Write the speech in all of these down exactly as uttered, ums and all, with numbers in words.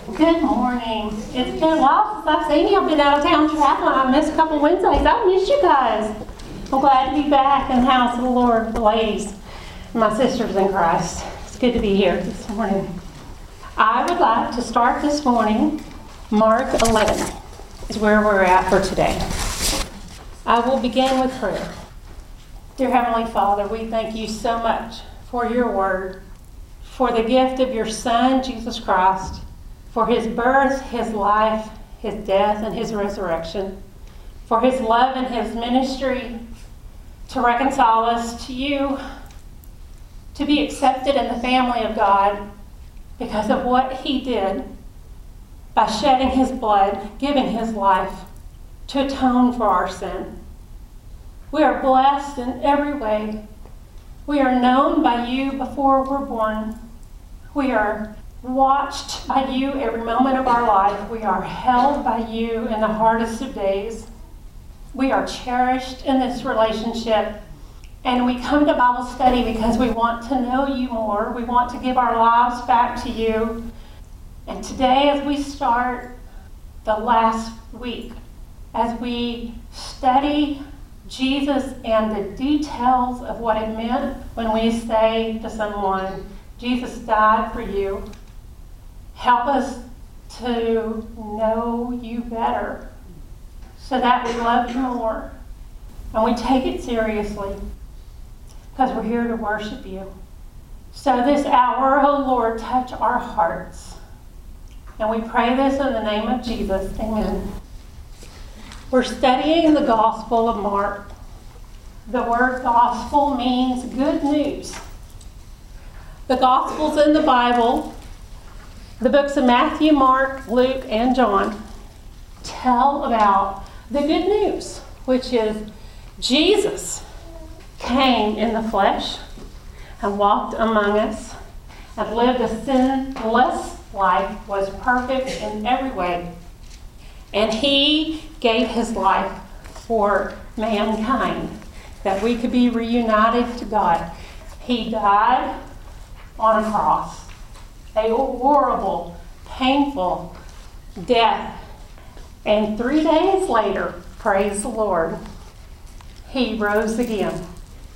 Good morning. It's been a while since I've seen you. I've been out of town traveling. I missed a couple Wednesdays. I missed you guys. I'm glad to be back in the house of the Lord, the ladies, and my sisters in Christ. It's good to be here this morning. I would like to start this morning, Mark eleven is where we're at for today. I will begin with prayer. Dear Heavenly Father, we thank you so much for your word, for the gift of your Son, Jesus Christ, for his birth, his life, his death, and his resurrection, for his love and his ministry to reconcile us to you, to be accepted in the family of God because of what he did by shedding his blood, giving his life to atone for our sin. We are blessed in every way. We are known by you before we're born. We are watched by you every moment of our life. We are held by you in the hardest of days. We are cherished in this relationship. And we come to Bible study because we want to know you more. We want to give our lives back to you. And today, as we start the last week, as we study Jesus and the details of what it meant when we say to someone, Jesus died for you, help us to know you better so that we love you more and we take it seriously because we're here to worship you. So this hour, oh Lord, touch our hearts. And we pray this in the name of Jesus. Amen. We're studying the Gospel of Mark. The word gospel means good news. The Gospels in the Bible, the books of Matthew, Mark, Luke, and John, tell about the good news, which is Jesus came in the flesh and walked among us and lived a sinless life, was perfect in every way. And he gave his life for mankind, that we could be reunited to God. He died on a cross, a horrible, painful death. And three days later, praise the Lord, he rose again.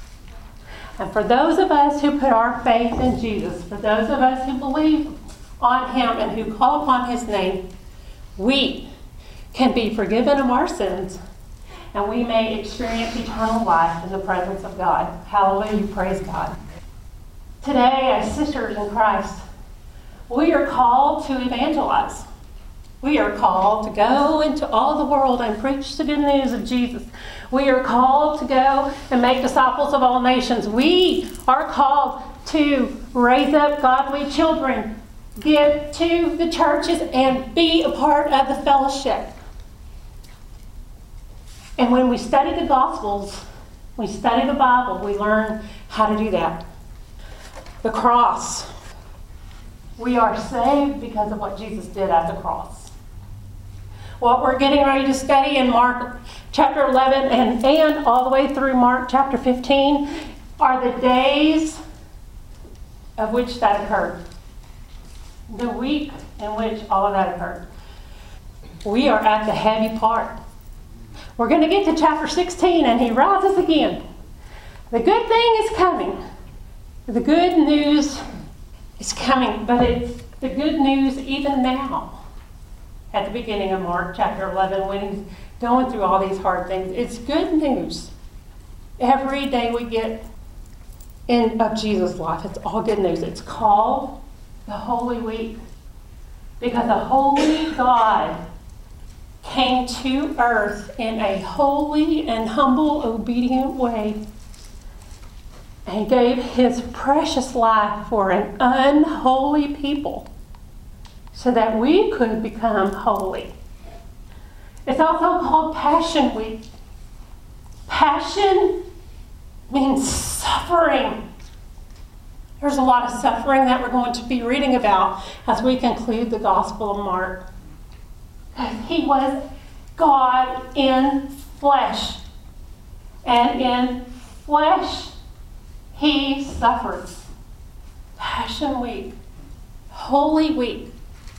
And for those of us who put our faith in Jesus, for those of us who believe on him and who call upon his name, we can be forgiven of our sins, and we may experience eternal life in the presence of God. Hallelujah, praise God. Today, as sisters in Christ, we are called to evangelize. We are called to go into all the world and preach the good news of Jesus. We are called to go and make disciples of all nations. We are called to raise up godly children, give to the churches, and be a part of the fellowship. And when we study the Gospels, we study the Bible, we learn how to do that. The cross. We are saved because of what Jesus did at the cross. What we're getting ready to study in Mark chapter eleven and, and all the way through Mark chapter fifteen are the days of which that occurred. The week in which all of that occurred. We are at the heavy part. We're going to get to chapter sixteen, and he rises again. The good thing is coming. The good news is coming, but it's the good news even now. At the beginning of Mark chapter eleven, when he's going through all these hard things, it's good news. Every day we get in of Jesus' life, it's all good news. It's called the Holy Week because a holy God came to earth in a holy and humble, obedient way and gave his precious life for an unholy people so that we could become holy. It's also called Passion Week. Passion means suffering. There's a lot of suffering that we're going to be reading about as we conclude the Gospel of Mark. He was God in flesh. And in flesh, he suffered. Passion Week. Holy Week.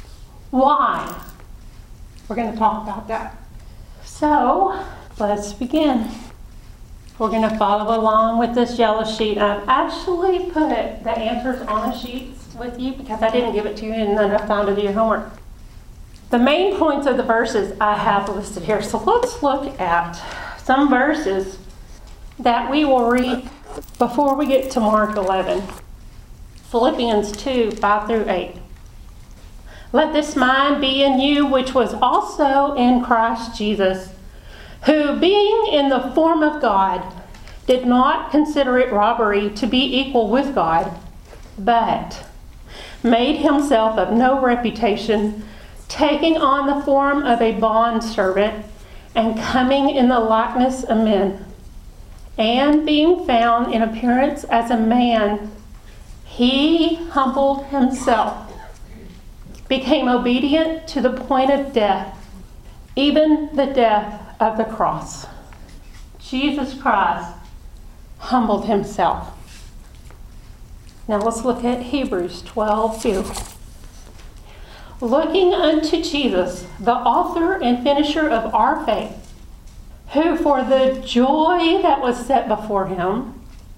Why? We're going to talk about that. So, let's begin. We're going to follow along with this yellow sheet. I've actually put the answers on the sheets with you because I didn't give it to you in enough time to do your homework. The main points of the verses I have listed here. So let's look at some verses that we will read before we get to Mark eleven. Philippians two, five through eight. Let this mind be in you, which was also in Christ Jesus, who, being in the form of God, did not consider it robbery to be equal with God, but made himself of no reputation, taking on the form of a bondservant, and coming in the likeness of men. And being found in appearance as a man, he humbled himself, became obedient to the point of death, even the death of the cross. Jesus Christ humbled himself. Now let's look at Hebrews twelve two. Looking unto Jesus, the author and finisher of our faith, who for the joy that was set before him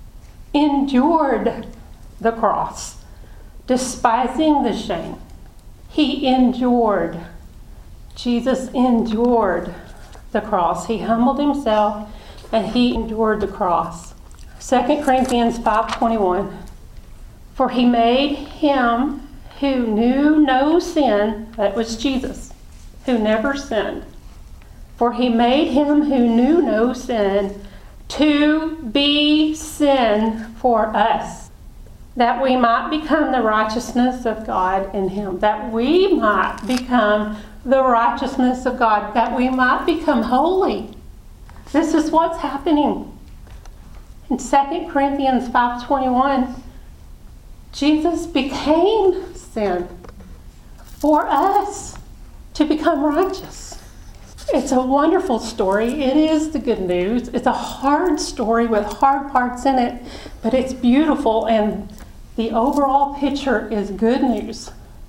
endured the cross, despising the shame. He endured. Jesus endured the cross. He humbled himself and he endured the cross. Second Corinthians five twenty-one. For he made him who knew no sin, that was Jesus, who never sinned. For he made him who knew no sin to be sin for us, that we might become the righteousness of God in him, that we might become the righteousness of God, that we might become holy. This is what's happening. In Second Corinthians five twenty-one, Jesus became sin for us to become righteous. It's a wonderful story. It is the good news. It's a hard story with hard parts in it, but it's beautiful, and the overall picture is good news.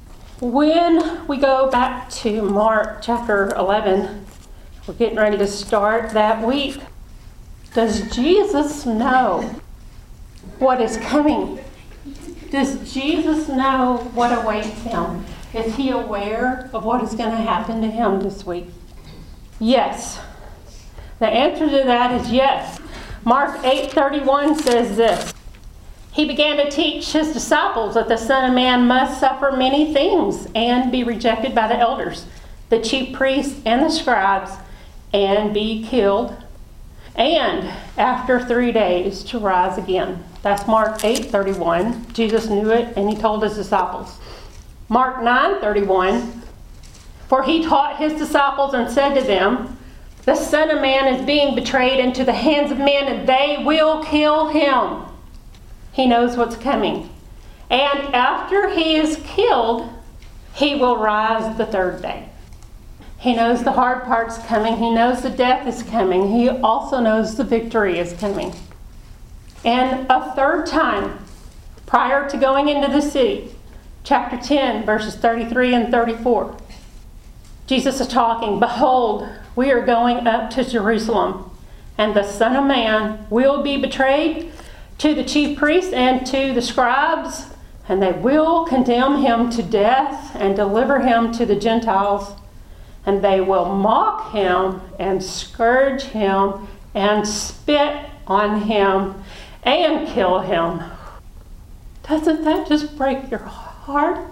When we go back to Mark chapter eleven, we're getting ready to start that week. Does Jesus know what is coming? Does Jesus know what awaits him? Is he aware of what is going to happen to him this week? Yes. The answer to that is yes. Mark eight thirty-one says this. He began to teach his disciples that the Son of Man must suffer many things and be rejected by the elders, the chief priests, and the scribes, and be killed, and after three days to rise again. That's Mark eight thirty-one. Jesus knew it, and he told his disciples. Mark nine thirty-one. For he taught his disciples and said to them, the Son of Man is being betrayed into the hands of men, and they will kill him. He knows what's coming. And after he is killed, he will rise the third day. He knows the hard part's coming. He knows the death is coming. He also knows the victory is coming. And a third time, prior to going into the city, chapter ten, verses thirty-three and thirty-four, Jesus is talking, behold, we are going up to Jerusalem, and the Son of Man will be betrayed to the chief priests and to the scribes, and they will condemn him to death and deliver him to the Gentiles, and they will mock him and scourge him and spit on him and kill him. Doesn't that just break your heart?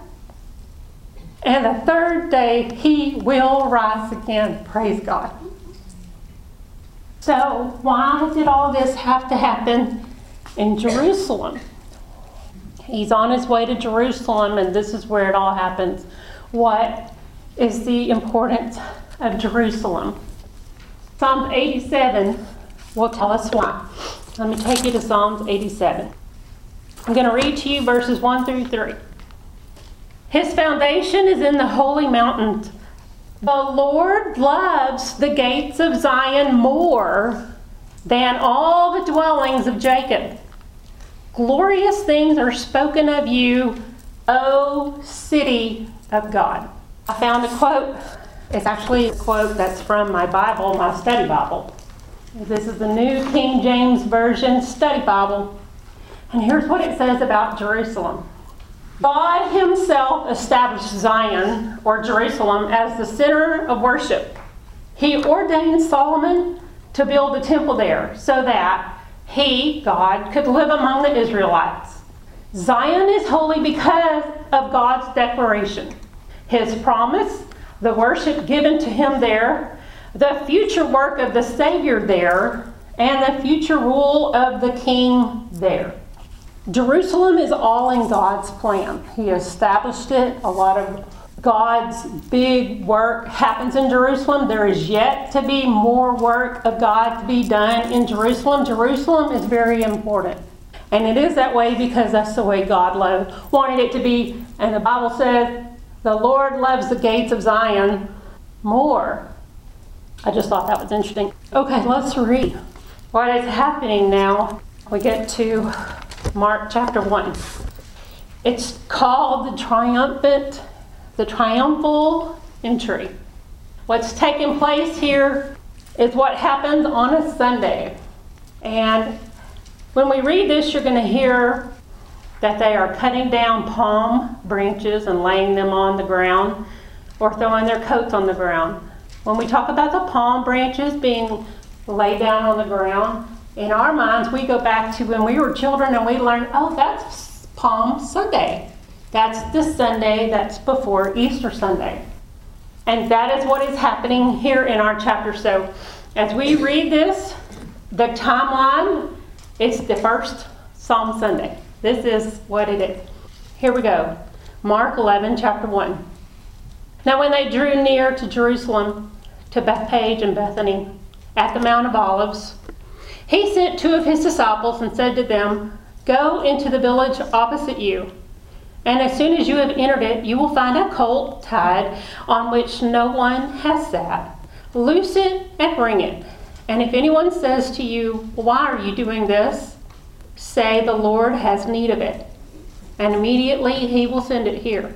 And the third day he will rise again. Praise God. So why did all this have to happen in Jerusalem? He's on his way to Jerusalem, and this is where it all happens. What is the importance of Jerusalem? Psalm eighty-seven will tell us why. Let me take you to Psalms eighty-seven. I'm going to read to you verses one through three. His foundation is in the holy mountains. The Lord loves the gates of Zion more than all the dwellings of Jacob. Glorious things are spoken of you, O city of God. I found a quote. It's actually a quote that's from my Bible, my study Bible. This is the New King James Version study Bible. And here's what it says about Jerusalem. God himself established Zion, or Jerusalem, as the center of worship. He ordained Solomon to build a temple there so that he, God, could live among the Israelites. Zion is holy because of God's declaration, his promise, the worship given to him there, the future work of the Savior there, and the future rule of the King there. Jerusalem is all in God's plan. He established it. A lot of God's big work happens in Jerusalem. There is yet to be more work of God to be done in Jerusalem. Jerusalem is very important. And it is that way because that's the way God loved, wanted it to be. And the Bible says, the Lord loves the gates of Zion more. I just thought that was interesting. Okay, let's read what is happening now. We get to Mark chapter one. It's called the triumphant, the triumphal entry. What's taking place here is what happens on a Sunday. And when we read this, you're going to hear that they are cutting down palm branches and laying them on the ground or throwing their coats on the ground. When we talk about the palm branches being laid down on the ground, in our minds, we go back to when we were children and we learned, oh, that's Palm Sunday. That's the Sunday that's before Easter Sunday. And that is what is happening here in our chapter. So as we read this, the timeline, it's the first Palm Sunday. This is what it is. Here we go. Mark eleven, chapter one. Now when they drew near to Jerusalem, to Bethphage and Bethany, at the Mount of Olives, he sent two of his disciples and said to them, go into the village opposite you, and as soon as you have entered it, you will find a colt tied on which no one has sat. Loose it and bring it. And if anyone says to you, why are you doing this? Say, the Lord has need of it, and immediately he will send it here.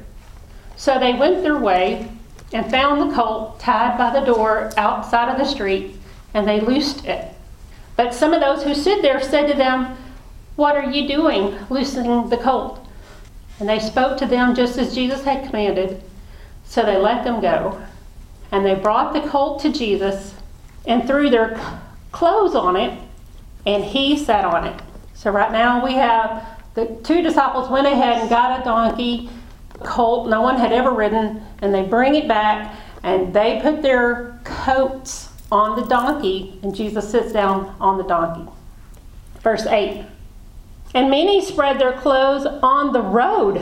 So they went their way and found the colt tied by the door outside of the street, and they loosed it. But some of those who stood there said to them, what are you doing, loosing the colt? And they spoke to them just as Jesus had commanded. So they let them go. And they brought the colt to Jesus and threw their clothes on it, and he sat on it. So right now we have the two disciples went ahead and got a donkey, colt no one had ever ridden, and they bring it back, and they put their coats on the donkey, and Jesus sits down on the donkey. Verse eight. And many spread their clothes on the road,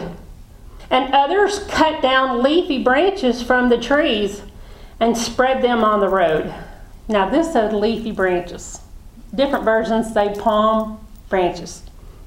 and others cut down leafy branches from the trees and spread them on the road. Now this said leafy branches. Different versions say palm branches.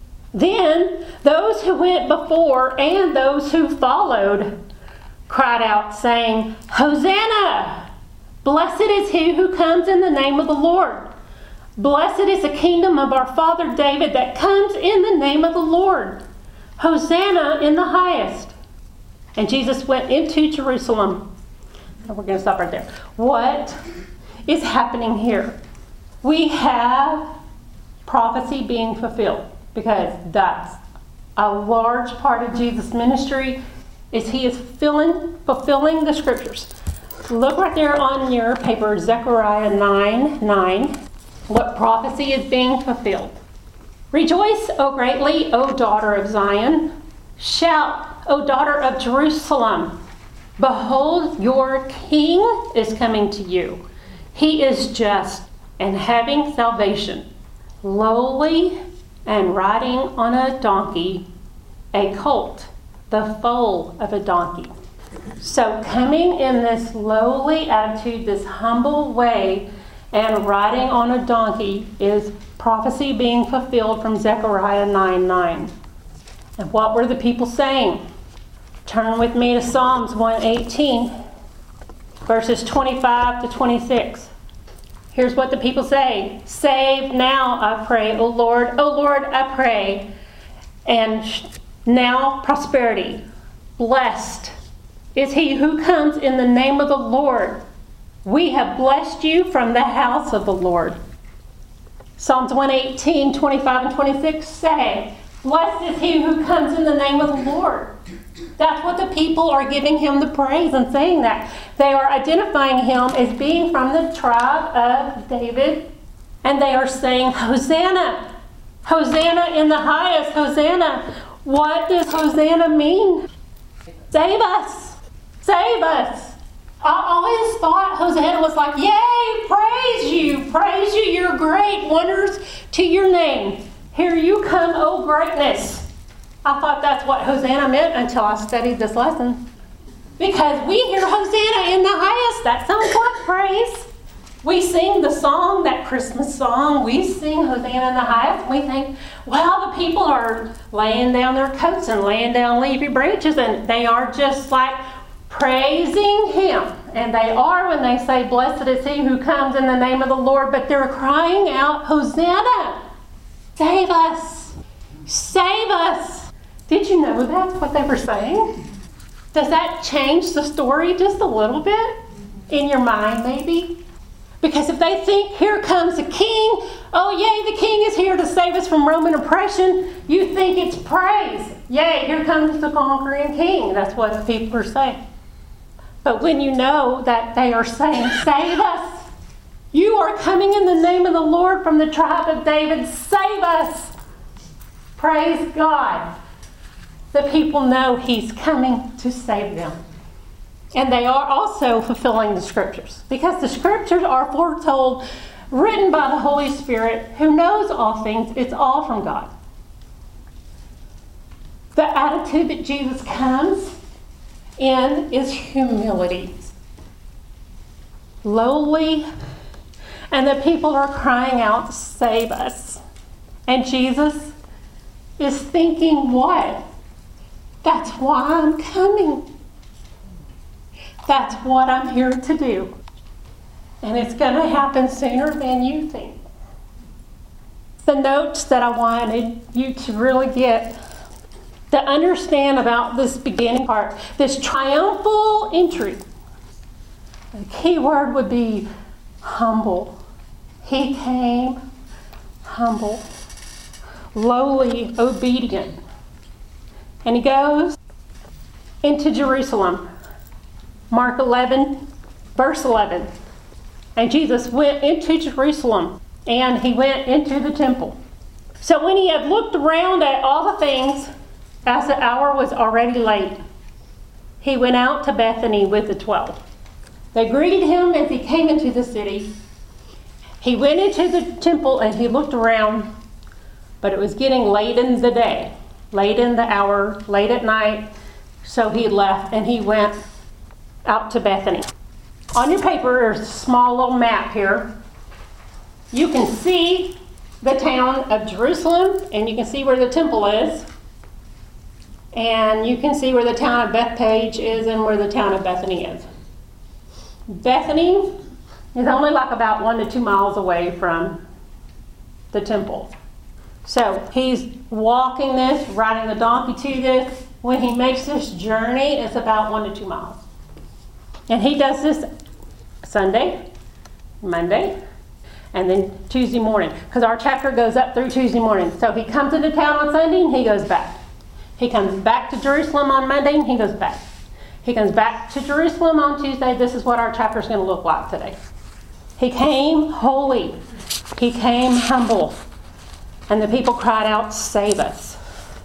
Then those who went before and those who followed cried out, saying, Hosanna! Blessed is he who comes in the name of the Lord. Blessed is the kingdom of our father David that comes in the name of the Lord. Hosanna in the highest. And Jesus went into Jerusalem. And we're going to stop right there. What is happening here? We have prophecy being fulfilled, because that's a large part of Jesus' ministry, is he is fulfilling, fulfilling the scriptures. Look right there on your paper, Zechariah nine nine. What prophecy is being fulfilled? Rejoice, O greatly, O daughter of Zion. Shout, O daughter of Jerusalem. Behold, your king is coming to you. He is just and having salvation, lowly and riding on a donkey, a colt, the foal of a donkey. So coming in this lowly attitude, this humble way, and riding on a donkey is prophecy being fulfilled from Zechariah nine nine. And what were the people saying? Turn with me to Psalms one eighteen, verses twenty-five to twenty-six. Here's what the people say. Save now, I pray, O Lord. O Lord, I pray. And now prosperity. Blessed is he who comes in the name of the Lord. We have blessed you from the house of the Lord. Psalms one eighteen, twenty-five and twenty-six say, blessed is he who comes in the name of the Lord. That's what the people are giving him the praise and saying that. They are identifying him as being from the tribe of David. And they are saying, Hosanna! Hosanna in the highest! Hosanna! What does Hosanna mean? Save us! Save us! I always thought Hosanna was like, yay! Praise you! Praise you! You're great! Wonders to your name. Here you come, O greatness. I thought that's what Hosanna meant until I studied this lesson. Because we hear Hosanna in the highest. That sounds like praise. We sing the song, that Christmas song. We sing Hosanna in the highest. We think, well, the people are laying down their coats and laying down leafy branches, and they are just like praising him. And they are when they say, blessed is he who comes in the name of the Lord. But they're crying out, Hosanna! Save us! Save us! Did you know that's what they were saying? Does that change the story just a little bit? In your mind, maybe? Because if they think, here comes a king, oh yay, the king is here to save us from Roman oppression, you think it's praise. Yay, here comes the conquering king. That's what the people are saying. But when you know that they are saying, save us, you are coming in the name of the Lord from the tribe of David, save us. Praise God. The people know he's coming to save them. And they are also fulfilling the scriptures, because the scriptures are foretold, written by the Holy Spirit, who knows all things. It's all from God. The attitude that Jesus comes in is humility. Lowly. And the people are crying out, save us. And Jesus is thinking, what? That's why I'm coming. That's what I'm here to do. And it's going to happen sooner than you think. The notes that I wanted you to really get, to understand about this beginning part, this triumphal entry. The key word would be humble. He came humble, lowly, obedient. And he goes into Jerusalem. Mark eleven, verse eleven. And Jesus went into Jerusalem, and he went into the temple. So when he had looked around at all the things, as the hour was already late, he went out to Bethany with the twelve. They greeted him as he came into the city. He went into the temple and he looked around, but it was getting late in the day, late in the hour, late at night. So he left and he went out to Bethany. On your paper, there's a small little map here. You can see the town of Jerusalem, and you can see where the temple is. And you can see where the town of Bethpage is and where the town of Bethany is. Bethany is only like about one to two miles away from the temple. So he's walking this, riding the donkey to this. When he makes this journey, it's about one to two miles. And he does this Sunday, Monday, and then Tuesday morning. Because our chapter goes up through Tuesday morning. So he comes into town on Sunday and he goes back. He comes back to Jerusalem on Monday and he goes back. He comes back to Jerusalem on Tuesday. This is what our chapter is going to look like today. He came holy. He came humble. And the people cried out, save us.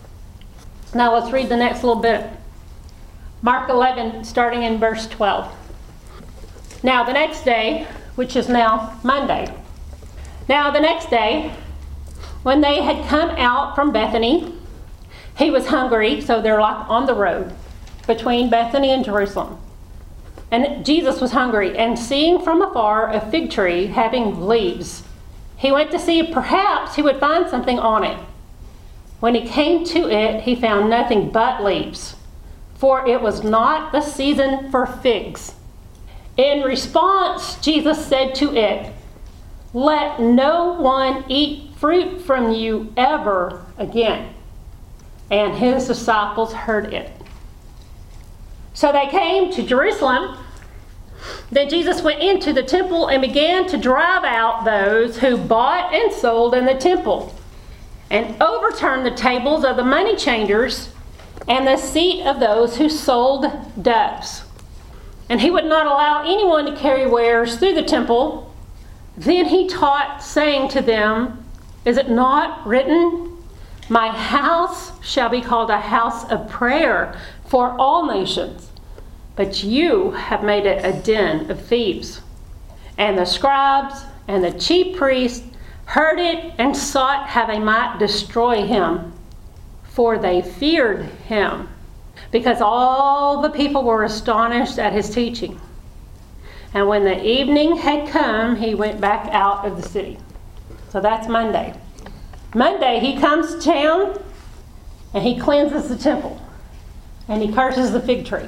Now let's read the next little bit. Mark eleven, starting in verse twelve. Now the next day, which is now Monday. Now the next day, when they had come out from Bethany, he was hungry, so they're like on the road between Bethany and Jerusalem. And Jesus was hungry, and seeing from afar a fig tree having leaves, he went to see if perhaps he would find something on it. When he came to it, he found nothing but leaves, for it was not the season for figs. In response, Jesus said to it, let no one eat fruit from you ever again. And his disciples heard it. So they came to Jerusalem. Then Jesus went into the temple and began to drive out those who bought and sold in the temple, and overturned the tables of the money changers and the seat of those who sold doves. And he would not allow anyone to carry wares through the temple. Then he taught, saying to them, "Is it not written, 'My house shall be called a house of prayer for all nations'? But you have made it a den of thieves." And the scribes and the chief priests heard it and sought how they might destroy him, for they feared him, because all the people were astonished at his teaching. And when the evening had come, he went back out of the city. So that's Monday. Monday, he comes to town and he cleanses the temple and he curses the fig tree.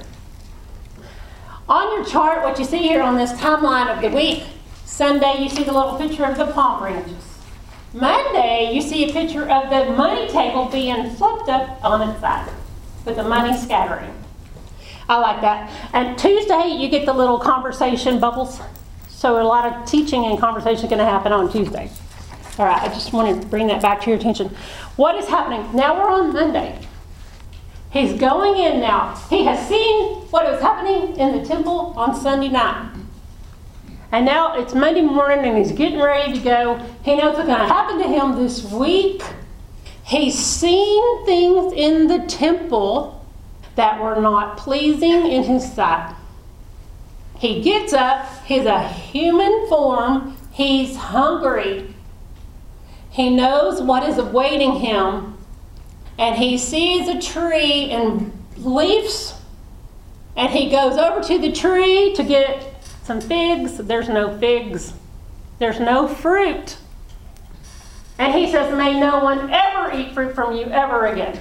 On your chart, what you see here on this timeline of the week, Sunday you see the little picture of the palm branches. Monday you see a picture of the money table being flipped up on its side with the money scattering. I like that. And Tuesday you get the little conversation bubbles. So a lot of teaching and conversation is going to happen on Tuesday. All right, I just want to bring that back to your attention. What is happening? Now we're on Monday. He's going in now. He has seen what was happening in the temple on Sunday night. And now it's Monday morning and he's getting ready to go. He knows what's going to happen to him this week. He's seen things in the temple that were not pleasing in his sight. He gets up. He's a human form. He's hungry. He knows what is awaiting him. And he sees a tree and leaves, and he goes over to the tree to get some figs. There's no figs. There's no fruit. And he says, "May no one ever eat fruit from you ever again."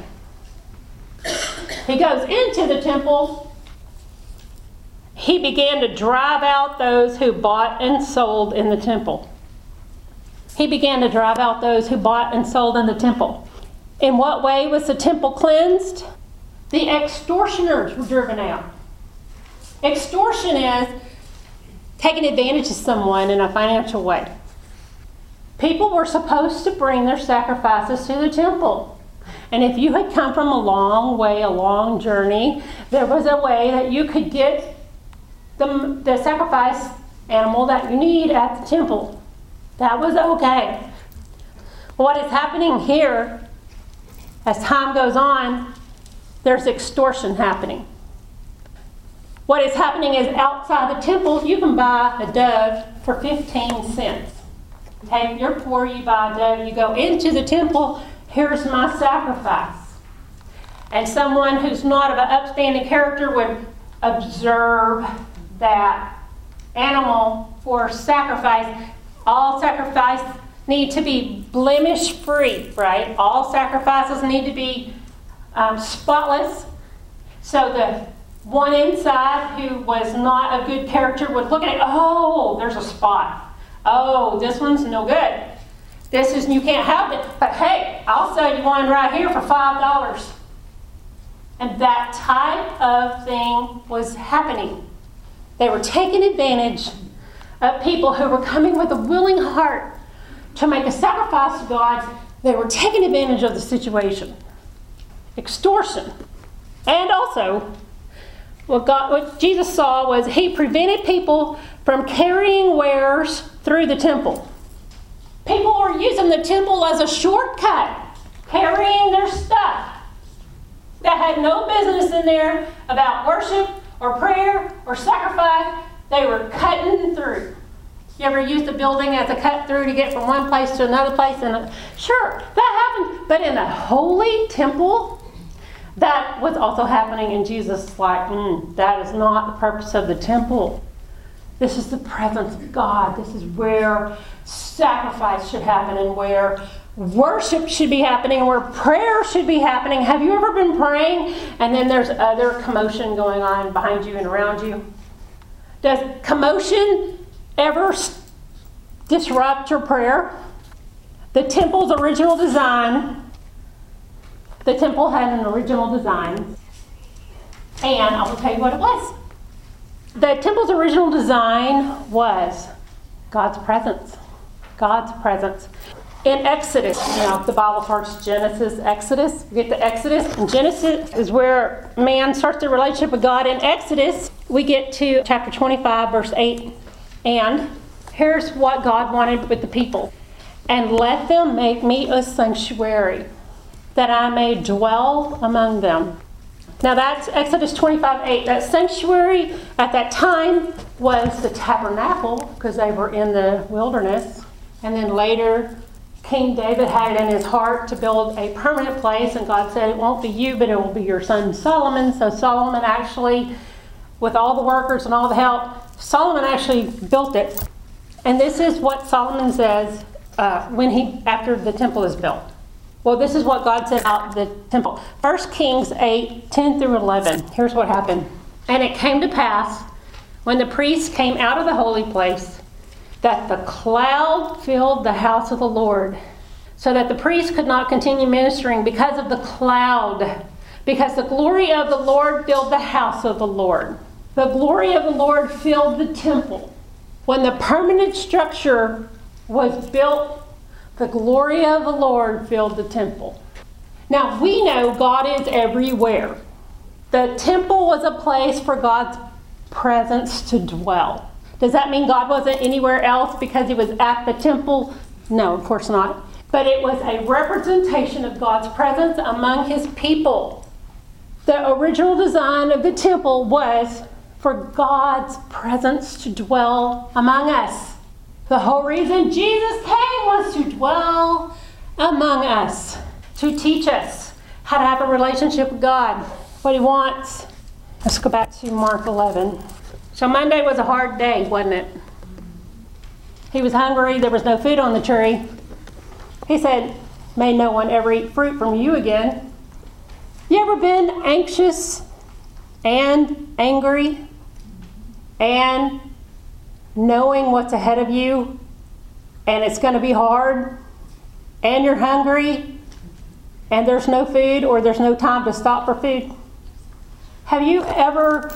He goes into the temple. He began to drive out those who bought and sold in the temple. He began to drive out those who bought and sold in the temple. In what way was the temple cleansed? The extortioners were driven out. Extortion is taking advantage of someone in a financial way. People were supposed to bring their sacrifices to the temple. And if you had come from a long way, a long journey, there was a way that you could get the, the sacrifice animal that you need at the temple. That was okay. What is happening here, as time goes on, there's extortion happening. What is happening is outside the temple, you can buy a dove for fifteen cents. Okay, you're poor, you buy a dove, you go into the temple, here's my sacrifice. And someone who's not of an upstanding character would observe that animal for sacrifice. All sacrifice need to be blemish-free, right? All sacrifices need to be um, spotless. So the one inside who was not of good character would look at it, oh, there's a spot. Oh, this one's no good. This is, you can't have it. But hey, I'll sell you one right here for five dollars. And that type of thing was happening. They were taking advantage of people who were coming with a willing heart to make a sacrifice to God. They were taking advantage of the situation. Extortion. And also, what, God, what Jesus saw was he prevented people from carrying wares through the temple. People were using the temple as a shortcut, carrying their stuff that had no business in there about worship or prayer or sacrifice. They were cutting through. You ever used a building as a cut through to get from one place to another place? And a, sure, that happened. But in a holy temple, that was also happening. And Jesus like, mm, that is not the purpose of the temple. This is the presence of God. This is where sacrifice should happen and where worship should be happening and where prayer should be happening. Have you ever been praying and then there's other commotion going on behind you and around you? Does commotion ever disrupt your prayer? The temple's original design, the temple had an original design. And I will tell you what it was. The temple's original design was God's presence. God's presence. In Exodus, you know, the Bible starts Genesis, Exodus. We get to Exodus, and Genesis is where man starts the relationship with God. In Exodus, we get to chapter twenty-five, verse eight. And here's what God wanted with the people. And let them make me a sanctuary, that I may dwell among them. Now that's Exodus twenty-five, eight. That sanctuary at that time was the tabernacle, because they were in the wilderness. And then later, King David had it in his heart to build a permanent place, and God said it won't be you, but it will be your son Solomon. So Solomon actually, with all the workers and all the help, Solomon actually built it. And this is what Solomon says uh, when he after the temple is built. Well, this is what God said about the temple. First Kings eight, ten through eleven. Here's what happened. And it came to pass, when the priests came out of the holy place, that the cloud filled the house of the Lord, so that the priests could not continue ministering because of the cloud, because the glory of the Lord filled the house of the Lord. The glory of the Lord filled the temple. When the permanent structure was built, the glory of the Lord filled the temple. Now, we know God is everywhere. The temple was a place for God's presence to dwell. Does that mean God wasn't anywhere else because he was at the temple? No, of course not. But it was a representation of God's presence among his people. The original design of the temple was for God's presence to dwell among us. The whole reason Jesus came was to dwell among us, to teach us how to have a relationship with God, what he wants. Let's go back to Mark eleven. So Monday was a hard day, wasn't it? He was hungry. There was no food on the tree. He said, may no one ever eat fruit from you again. You ever been anxious and angry and knowing what's ahead of you and it's going to be hard and you're hungry and there's no food or there's no time to stop for food? Have you ever...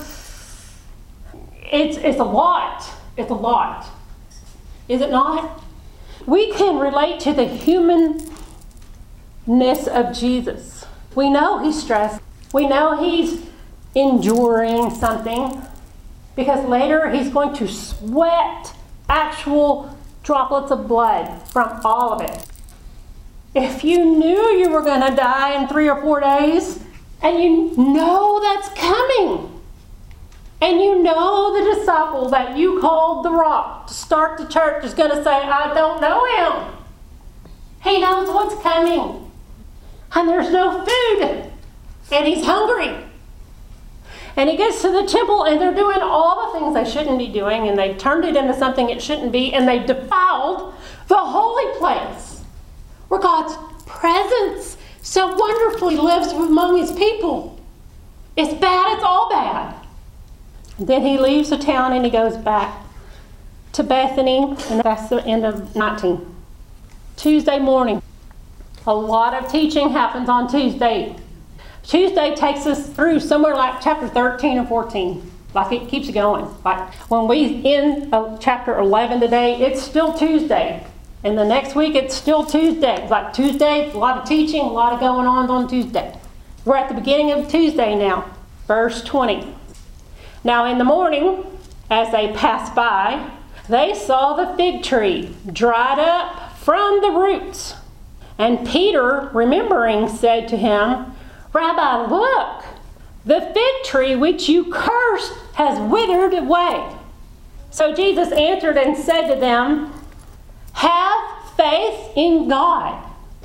It's it's a lot. It's a lot. Is it not? We can relate to the humanness of Jesus. We know he's stressed. We know he's enduring something because later he's going to sweat actual droplets of blood from all of it. If you knew you were going to die in three or four days and you know that's coming, and you know the disciple that you called the rock to start the church is going to say, I don't know him. He knows what's coming. And there's no food. And he's hungry. And he gets to the temple and they're doing all the things they shouldn't be doing. And they've turned it into something it shouldn't be. And they've defiled the holy place where God's presence so wonderfully lives among his people. It's bad. It's all bad. Then he leaves the town and he goes back to Bethany, and that's the end of nineteen. Tuesday morning. A lot of teaching happens on Tuesday. Tuesday takes us through somewhere like chapter thirteen and fourteen. Like it keeps going. Like when we end uh, chapter eleven today, it's still Tuesday. And the next week, it's still Tuesday. It's like Tuesday, a lot of teaching, a lot of going on on Tuesday. We're at the beginning of Tuesday now. Verse twenty. Now in the morning, as they passed by, they saw the fig tree dried up from the roots. And Peter, remembering, said to him, Rabbi, look, the fig tree which you cursed has withered away. So Jesus answered and said to them, have faith in God.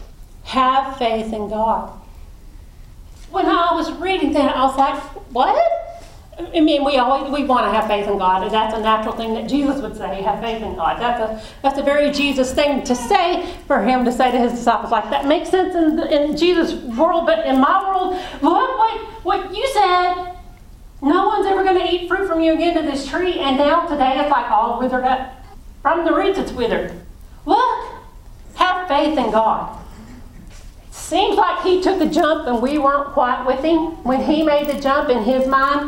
Have faith in God. When I was reading that, I was like, what? I mean, we always we want to have faith in God. That's a natural thing that Jesus would say, have faith in God. That's a that's a very Jesus thing to say, for him to say to his disciples. Like, that makes sense in, in Jesus' world, but in my world, look what, what you said. No one's ever going to eat fruit from you again to this tree, and now today it's like all withered up. From the roots it's withered. Look, have faith in God. seems like he took a jump and we weren't quite with him when he made the jump in his mind.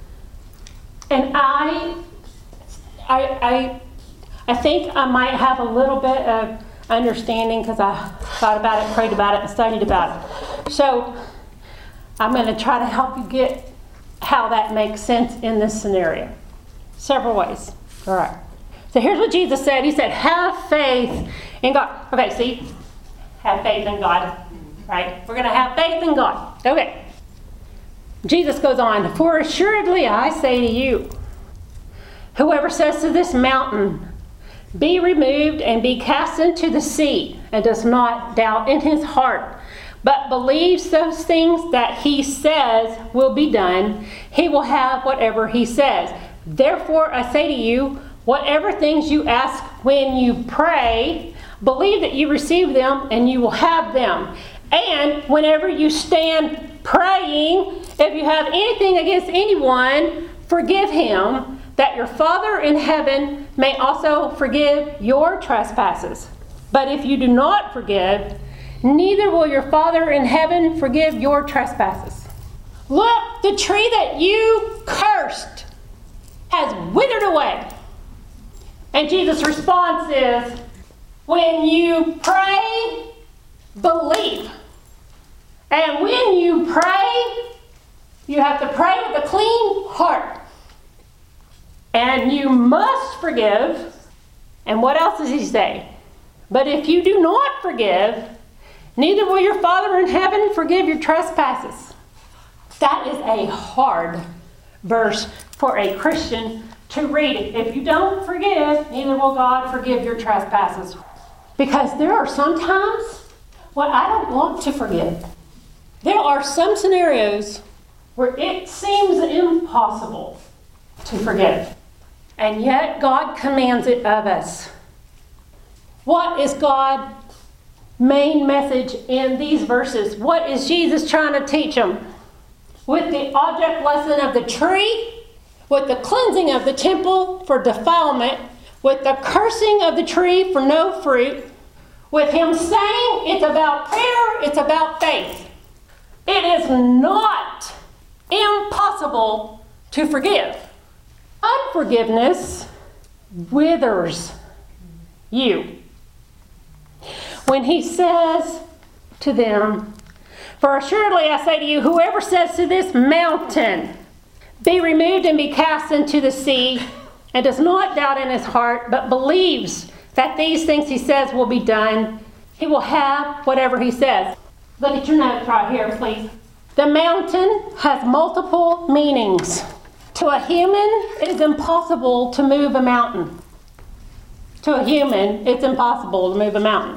And I, I, I, I think I might have a little bit of understanding because I thought about it, prayed about it, and studied about it. So I'm going to try to help you get how that makes sense in this scenario. Several ways. All right. So here's what Jesus said. He said, have faith in God. Okay, see? Have faith in God. Right? We're going to have faith in God. Okay. Jesus goes on, for assuredly I say to you, whoever says to this mountain, be removed and be cast into the sea, and does not doubt in his heart, but believes those things that he says will be done, he will have whatever he says. Therefore I say to you, whatever things you ask when you pray, believe that you receive them and you will have them. And whenever you stand praying, if you have anything against anyone, forgive him, that your Father in heaven may also forgive your trespasses. But if you do not forgive, neither will your Father in heaven forgive your trespasses. Look, the tree that you cursed has withered away. And Jesus' response is, when you pray, believe. And when you pray, you have to pray with a clean heart. And you must forgive. And what else does he say? But if you do not forgive, neither will your Father in heaven forgive your trespasses. That is a hard verse for a Christian to read it. If you don't forgive, neither will God forgive your trespasses. Because there are some times when I don't want to forgive. There are some scenarios where it seems impossible to forgive. And yet God commands it of us. What is God's main message in these verses? What is Jesus trying to teach them? With the object lesson of the tree, with the cleansing of the temple for defilement, with the cursing of the tree for no fruit, with him saying it's about prayer, it's about faith. It is not impossible to forgive. Unforgiveness withers you. When he says to them, for assuredly I say to you, whoever says to this mountain, be removed and be cast into the sea, and does not doubt in his heart, but believes that these things he says will be done, he will have whatever he says. Look at your notes right here, please. The mountain has multiple meanings. To a human, it is impossible to move a mountain. To a human, it's impossible to move a mountain.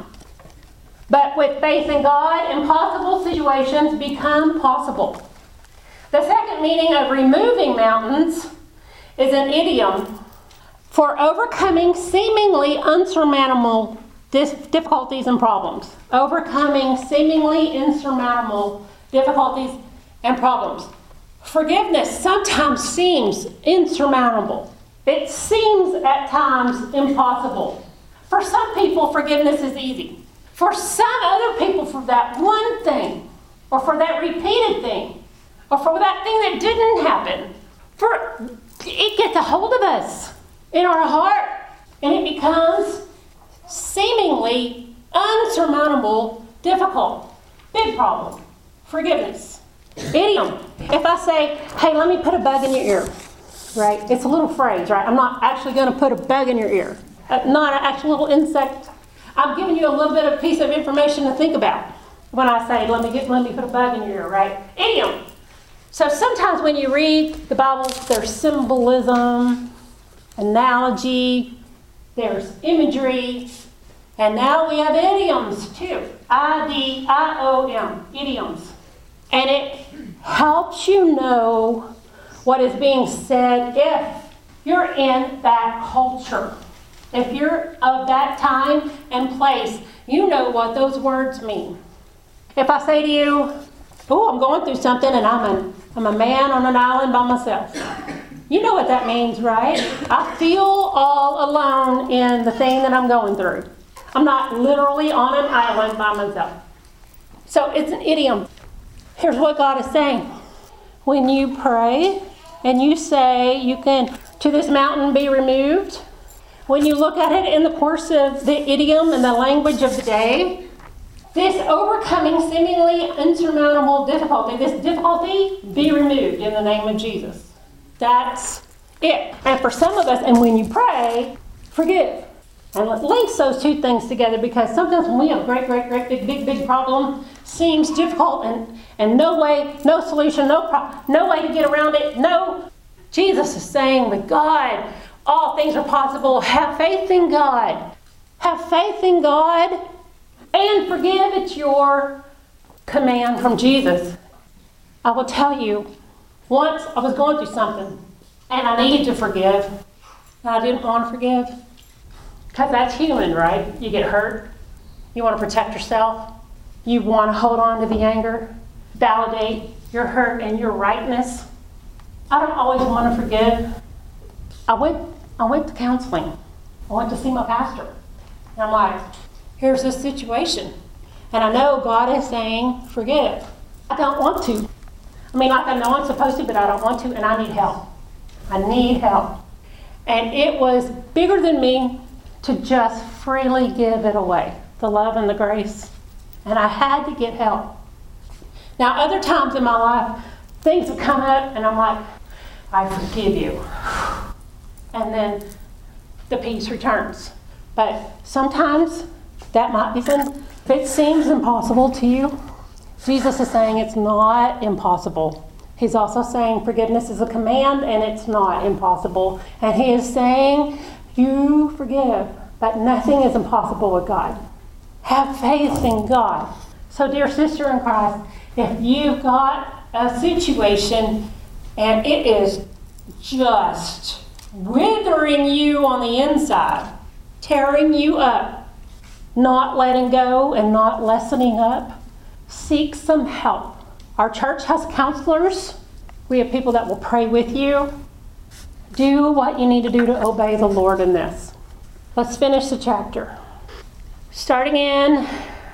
But with faith in God, impossible situations become possible. The second meaning of removing mountains is an idiom for overcoming seemingly unsurmountable difficulties and problems. Overcoming seemingly insurmountable difficulties and problems. Forgiveness sometimes seems insurmountable. It seems at times impossible. For some people, forgiveness is easy. For some other people, for that one thing, or for that repeated thing, or for that thing that didn't happen, for it gets a hold of us in our heart, and it becomes seemingly unsurmountable, difficult, big problem. Forgiveness. Idiom. If I say, hey, let me put a bug in your ear, right? It's a little phrase, right? I'm not actually going to put a bug in your ear. Uh, not an actual little insect. I'm giving you a little bit of piece of information to think about when I say, let me get, let me put a bug in your ear, right? Idiom. So sometimes when you read the Bible, there's symbolism, analogy, there's imagery, and now we have idioms too. I D I O M, idioms. And it helps you know what is being said if you're in that culture. If you're of that time and place, you know what those words mean. If I say to you, oh, I'm going through something and I'm a, I'm a man on an island by myself. You know what that means, right? I feel all alone in the thing that I'm going through. I'm not literally on an island by myself. So it's an idiom. Here's what God is saying. When you pray and you say you can, to this mountain be removed, when you look at it in the course of the idiom and the language of the day, this overcoming seemingly insurmountable difficulty, this difficulty, be removed in the name of Jesus. That's it. And for some of us, and when you pray, forgive. And it links those two things together, because sometimes when we have great, great, great, big, big, big problem, seems difficult and, and no way, no solution, no pro- no way to get around it. No. Jesus is saying with God, all things are possible. Have faith in God. Have faith in God and forgive. It's your command from Jesus. I will tell you, once I was going through something and I needed to forgive. And I didn't want to forgive. Because that's human, right? You get hurt. You want to protect yourself. You want to hold on to the anger. Validate your hurt and your rightness. I don't always want to forgive. I went, I went to counseling. I went to see my pastor. And I'm like, here's this situation. And I know God is saying, forgive. I don't want to. I mean, like I know I'm supposed to, but I don't want to, and I need help. I need help. And it was bigger than me to just freely give it away, the love and the grace. And I had to get help. Now, other times in my life, things have come up, and I'm like, I forgive you. And then the peace returns. But sometimes that might be something. If it seems impossible to you, Jesus is saying it's not impossible. He's also saying forgiveness is a command, and it's not impossible. And he is saying, you forgive, but nothing is impossible with God. Have faith in God. So, dear sister in Christ, if you've got a situation and it is just withering you on the inside, tearing you up, not letting go and not lessening up, seek some help. Our church has counselors. We have people that will pray with you. Do what you need to do to obey the Lord in this. Let's finish the chapter. Starting in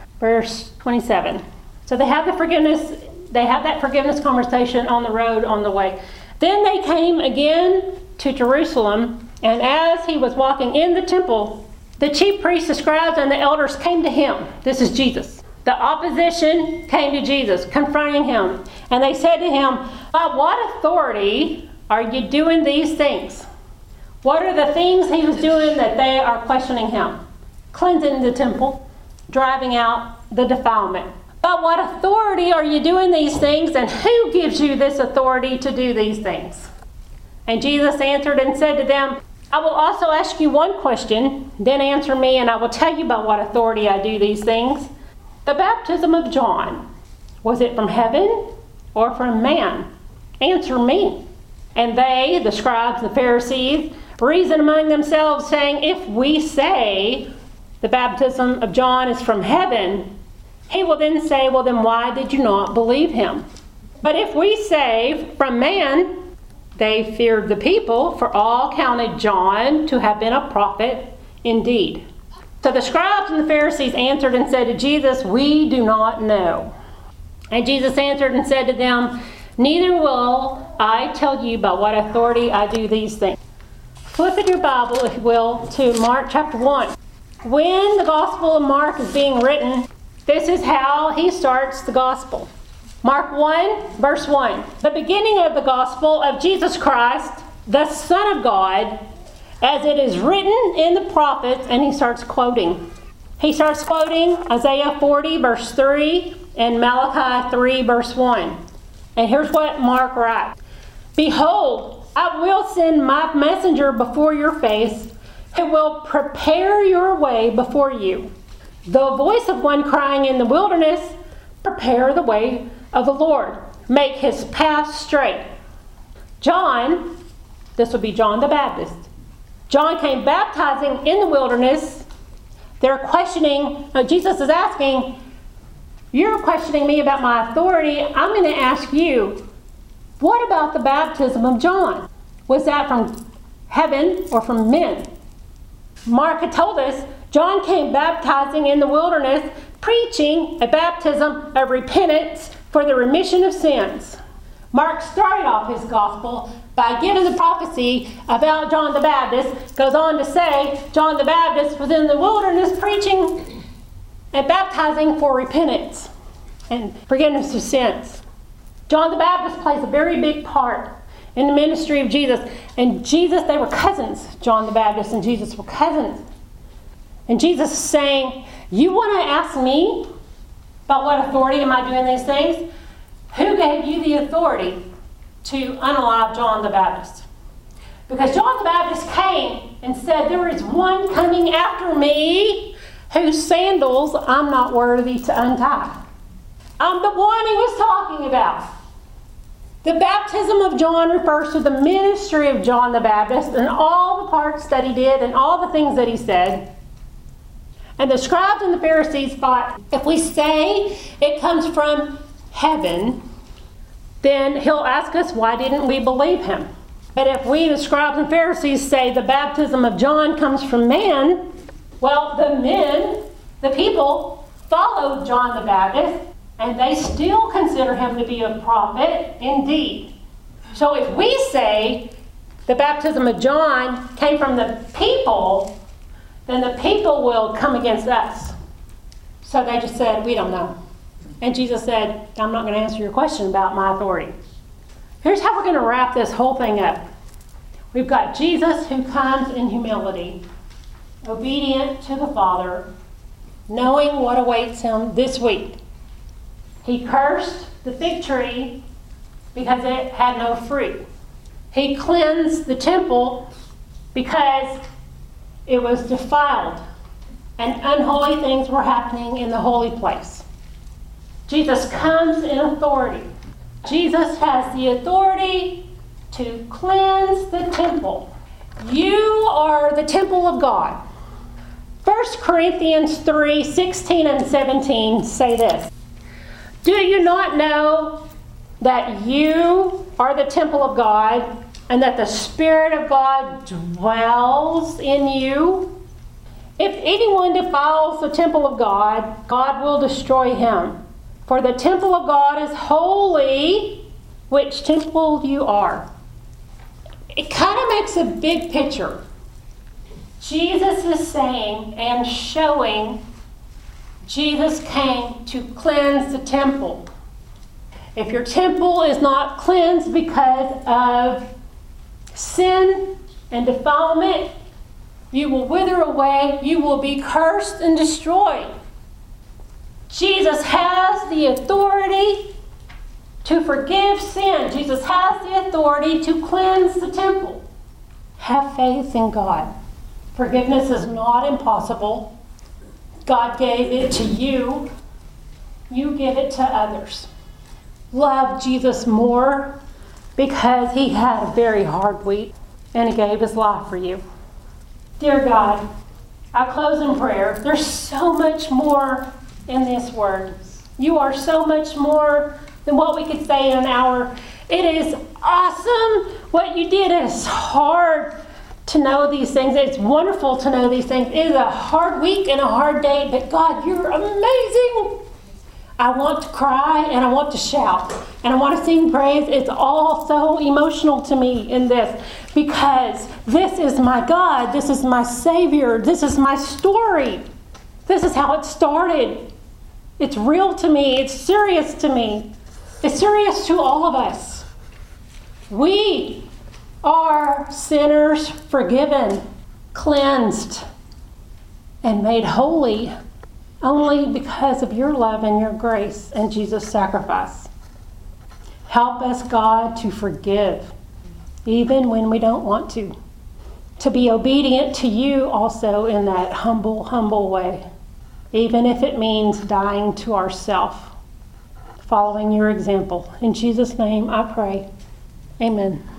verse twenty-seven. So they have the forgiveness, they have that forgiveness conversation on the road on the way. Then they came again to Jerusalem, and as he was walking in the temple, the chief priests, the scribes, and the elders came to him. This is Jesus. The opposition came to Jesus, confronting him. And they said to him, by what authority are you doing these things? What are the things he was doing that they are questioning him? Cleansing the temple, driving out the defilement. By what authority are you doing these things, and who gives you this authority to do these things? And Jesus answered and said to them, I will also ask you one question, then answer me, and I will tell you by what authority I do these things. The baptism of John, was it from heaven or from man? Answer me. And they, the scribes, the Pharisees, reasoned among themselves, saying, if we say the baptism of John is from heaven, he will then say, well, then why did you not believe him? But if we say from man, they feared the people, for all counted John to have been a prophet indeed. So the scribes and the Pharisees answered and said to Jesus, we do not know. And Jesus answered and said to them, neither will I tell you by what authority I do these things. Flip in your Bible, if you will, to Mark chapter one. When the Gospel of Mark is being written, this is how he starts the Gospel. Mark one, verse one. The beginning of the Gospel of Jesus Christ, the Son of God, as it is written in the prophets, and he starts quoting. He starts quoting Isaiah forty, verse three, and Malachi three, verse one. And here's what Mark writes. Behold, I will send my messenger before your face, who will prepare your way before you. The voice of one crying in the wilderness, prepare the way of the Lord. Make his path straight. John, this would be John the Baptist. John came baptizing in the wilderness. They're questioning, uh, Jesus is asking, you're questioning me about my authority. I'm going to ask you, what about the baptism of John? Was that from heaven or from men? Mark had told us, John came baptizing in the wilderness, preaching a baptism of repentance for the remission of sins. Mark started off his gospel by giving the prophecy about John the Baptist. Goes on to say John the Baptist was in the wilderness preaching and baptizing for repentance and forgiveness of sins. John the Baptist plays a very big part in the ministry of Jesus. And Jesus, they were cousins. John the Baptist and Jesus were cousins. And Jesus is saying, you want to ask me about what authority am I doing these things? Who gave you the authority to unalive John the Baptist? Because John the Baptist came and said, there is one coming after me whose sandals I'm not worthy to untie. I'm the one he was talking about. The baptism of John refers to the ministry of John the Baptist and all the parts that he did and all the things that he said. And the scribes and the Pharisees thought, if we say it comes from heaven, then he'll ask us, why didn't we believe him? But if we, the scribes and Pharisees, say the baptism of John comes from man, well, the men, the people, followed John the Baptist, and they still consider him to be a prophet indeed. So if we say the baptism of John came from the people, then the people will come against us. So they just said, we don't know. And Jesus said, I'm not going to answer your question about my authority. Here's how we're going to wrap this whole thing up. We've got Jesus who comes in humility, obedient to the Father, knowing what awaits him this week. He cursed the fig tree because it had no fruit. He cleansed the temple because it was defiled and unholy things were happening in the holy place. Jesus comes in authority. Jesus has the authority to cleanse the temple. You are the temple of God. First Corinthians three, sixteen and seventeen say this. Do you not know that you are the temple of God and that the Spirit of God dwells in you? If anyone defiles the temple of God, God will destroy him. For the temple of God is holy, which temple you are. It kind of makes a big picture. Jesus is saying and showing Jesus came to cleanse the temple. If your temple is not cleansed because of sin and defilement, you will wither away, you will be cursed and destroyed. Jesus has the authority to forgive sin. Jesus has the authority to cleanse the temple. Have faith in God. Forgiveness is not impossible. God gave it to you. You give it to others. Love Jesus more because he had a very hard week and he gave his life for you. Dear God, I close in prayer. There's so much more in this word. You are so much more than what we could say in an hour. It is awesome what you did. It is hard to know these things. It's wonderful to know these things. It is a hard week and a hard day, but God, you're amazing. I want to cry and I want to shout and I want to sing praise. It's all so emotional to me in this because this is my God. This is my Savior. This is my story. This is how it started. It's real to me. It's serious to me. It's serious to all of us. We are sinners forgiven, cleansed, and made holy only because of your love and your grace and Jesus' sacrifice. Help us, God, to forgive, even when we don't want to. To be obedient to you also in that humble, humble way, even if it means dying to ourselves, following your example. In Jesus' name I pray. Amen.